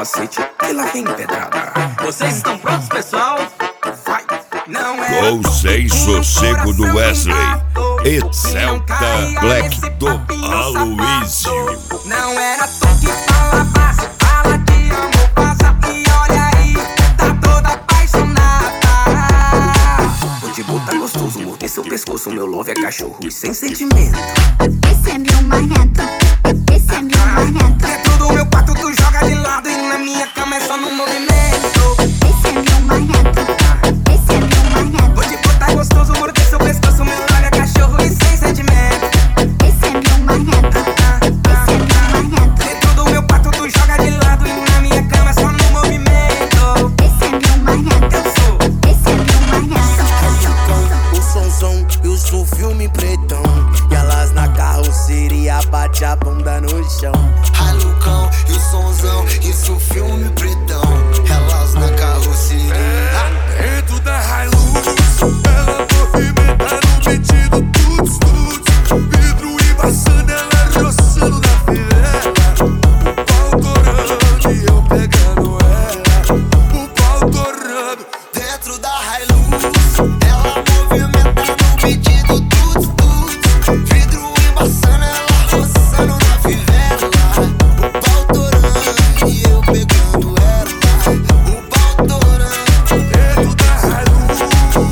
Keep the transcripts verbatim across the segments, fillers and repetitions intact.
cacete e lá vem pedrada. Vocês estão prontos, pessoal? Vai! Não é Com sem sossego do Wesley e Celta Black do Aloysio. Não era tu que falava, fala de amor, passa e olha aí, tá toda apaixonada. O de botar gostoso, morder seu pescoço, meu love é cachorro e sem sentimento. Esse é meu marrento, esse é meu marrento. Dentro do meu quarto tu joga de lado e na minha cama é só no movimento. Esse é meu marrento, esse é meu marrento. Vou te botar gostoso, morder seu pescoço, meu love é cachorro e sem sentimento. Esse é meu marrento, esse é meu marrento. Dentro do meu quarto tu joga de lado e na minha cama é só no movimento. Esse é meu marrento, Eu sou esse é meu marrento. O sonzão e o som filme pretão. E elas na carroceria bate a bunda no chão. Ralucão e o sonzão, isso filme pretão. Elas na carroceria. Dentro da Hilux, ela movimenta no metido tuts tuts. Vidro embaçando, ela roçando na fileira. O pau torando e eu pegando ela. O pau torando. Dentro da Hilux, ela movimenta no metido tuts tuts. Vidro embaçando, ela roçando na fivela. O pau torando e eu pegando ela. O pau torando. Dentro da Hilux.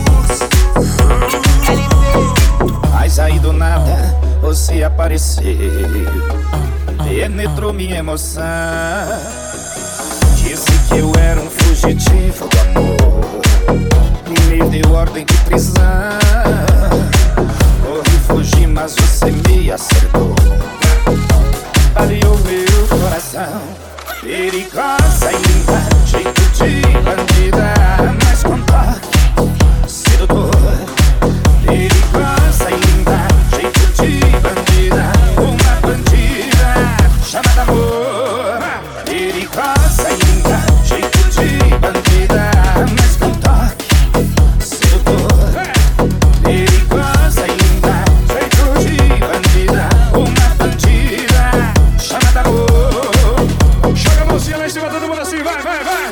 Mas aí do nada você apareceu, penetrou minha emoção. Disse que eu era um fugitivo do amor, me deu ordem de prisão. Corri, fugi, mas você me acertou. Aliou meu coração. Perigosa e linda, jeito de bandida, mas com toque sedutor. Perigosa e linda, jeito de bandida, uma bandida chamada amor. Perigosa e linda, jeito de bandida, mas com toque sedutor. Perigosa e linda, jeito de bandida, uma bandida chamada amor. Joga a mãozinha lá em cima, todo mundo assim, vai, vai, vai.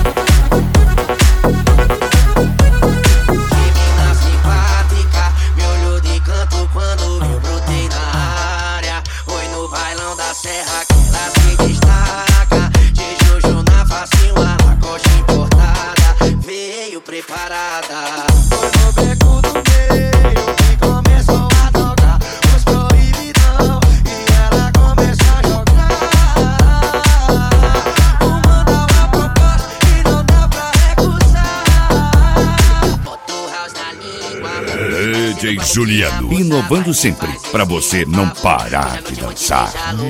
Menina simpática, me olhou de canto quando eu brotei na área. Foi no bailão da serra que ela se destaca. De jojo na facinho, a lacoste importada. Veio preparada. Foi no beco do meio que começou a tocar os proibidão. E ela começou a jogar. Uma nova proposta que não dá pra recusar. Bota o house na língua. D J Juliano, inovando sempre pra você não parar de dançar.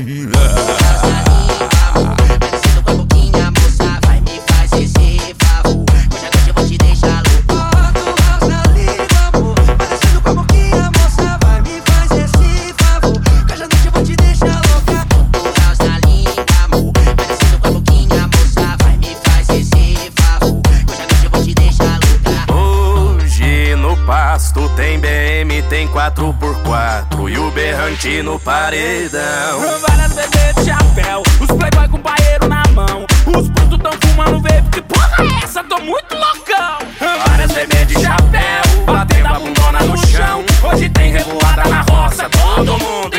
Parecendo com a boquinha, moça, vai me faz esse favor. Hoje à noite eu vou te deixar louco. Bota o house na língua, amor. Parecendo com a boquinha, moça, vai me faz esse favor. Hoje à noite eu vou te deixar louca. Bota o house na língua, amor. Parecendo com a boquinha, moça, vai me faz esse favor. Hoje à noite eu vou te deixar louca. Hoje no pasto tem B M, tem quatro por quatro e o berrante no paredão. Várias bebês de chapéu, os playboy com paeiro na mão. Os putos tão fumando vape, que porra é essa? Tô muito loucão. Várias bebês de chapéu, batendo a bundona no chão. Hoje tem revoada na roça, todo mundo